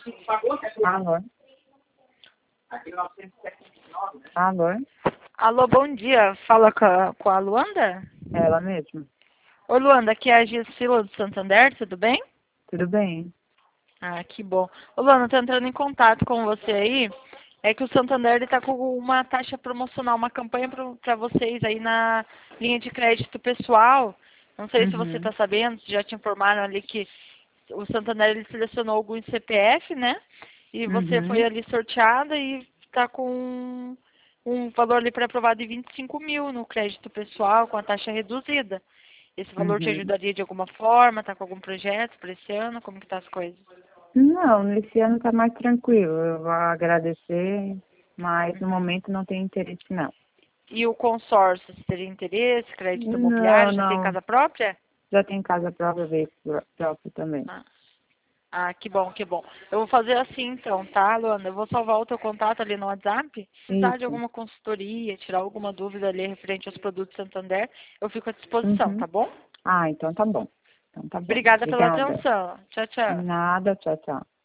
Alô? Alô? Alô, bom dia. Fala com a Luanda? Ela mesma. Oi, Luanda, aqui é a Gisila do Santander, tudo bem? Tudo bem? Ah, que bom. Ô, Luanda, tô entrando em contato com você aí. É que o Santander está com uma taxa promocional, uma campanha para vocês aí na linha de crédito pessoal. Não sei se você Uhum. está sabendo, se já te informaram ali que o Santander ele selecionou alguns CPF, né? E você foi Uhum. ali sorteada e está com um valor ali pré-aprovado de 25 mil no crédito pessoal, com a taxa reduzida. Esse valor te Uhum. ajudaria de alguma forma? Está com algum projeto para esse ano? Como que tá as coisas? Não, nesse ano tá mais tranquilo. Eu vou agradecer, mas no momento não tenho interesse não. E o consórcio, você teria interesse? Crédito Não, imobiliário, já tem não. casa própria? Já tem casa própria, veículo próprio também. Ah, que bom, que bom. Eu vou fazer assim então, tá, Luana? Eu vou salvar o teu contato ali no WhatsApp. Se precisar de Isso. alguma consultoria, tirar alguma dúvida ali referente aos produtos Santander, eu fico à disposição, Uhum. tá bom? Ah, então tá bom. Então tá bom. Obrigada pela Obrigada. atenção. Tchau, tchau. Nada, tchau, tchau.